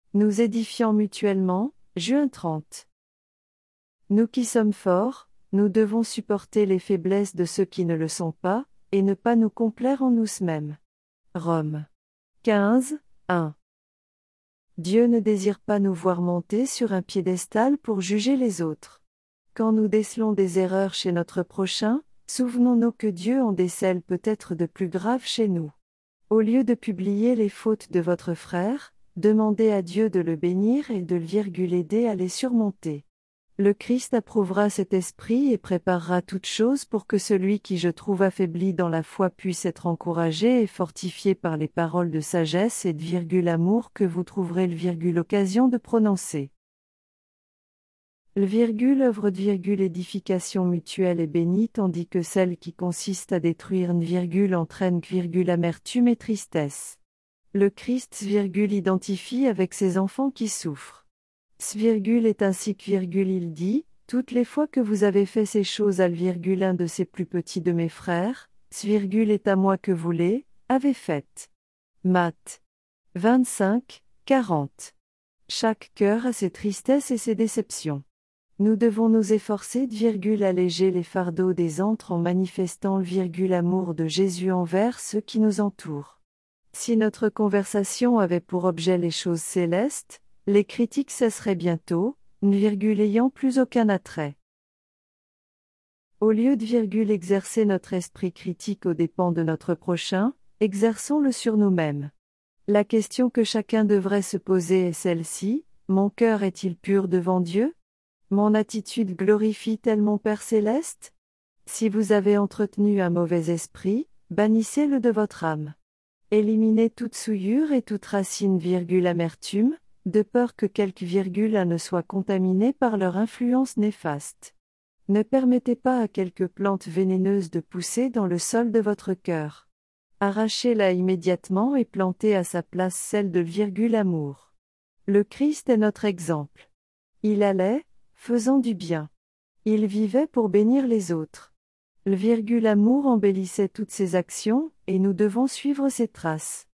Nous édifiant mutuellement, juin 30. Nous qui sommes forts, nous devons supporter les faiblesses de ceux qui ne le sont pas, et ne pas nous complaire en nous-mêmes. Rome 15, 1. Dieu ne désire pas nous voir monter sur un piédestal pour juger les autres. Quand nous décelons des erreurs chez notre prochain, souvenons-nous que Dieu en décèle peut-être de plus graves chez nous. Au lieu de publier les fautes de votre frère, demandez à Dieu de le bénir et de l'aider à les surmonter. Le Christ approuvera cet esprit et préparera toutes choses pour que celui qui je trouve affaibli dans la foi puisse être encouragé et fortifié par les paroles de sagesse et d'amour que vous trouverez l'occasion de prononcer. Œuvre édification mutuelle est bénie tandis que celle qui consiste à détruire entraîne amertume et tristesse. Le Christ identifie avec ses enfants qui souffrent. Est ainsi que il dit, toutes les fois que vous avez fait ces choses à un de ces plus petits de mes frères, est à moi que vous les avez faites. Matthieu 25, 40. Chaque cœur a ses tristesses et ses déceptions. Nous devons nous efforcer alléger les fardeaux des autres en manifestant l'amour de Jésus envers ceux qui nous entourent. Si notre conversation avait pour objet les choses célestes, les critiques cesseraient bientôt, ayant plus aucun attrait. Au lieu exercer notre esprit critique aux dépens de notre prochain, exerçons-le sur nous-mêmes. La question que chacun devrait se poser est celle-ci: mon cœur est-il pur devant Dieu? Mon attitude glorifie-t-elle mon Père céleste? Si vous avez entretenu un mauvais esprit, bannissez-le de votre âme. Éliminez toute souillure et toute racine amertume, de peur que quelque ne soit contaminé par leur influence néfaste. Ne permettez pas à quelque plante vénéneuse de pousser dans le sol de votre cœur. Arrachez-la immédiatement et plantez à sa place celle de l'amour. Le Christ est notre exemple. Il allait, faisant du bien. Il vivait pour bénir les autres. L'amour embellissait toutes ses actions, et nous devons suivre ses traces.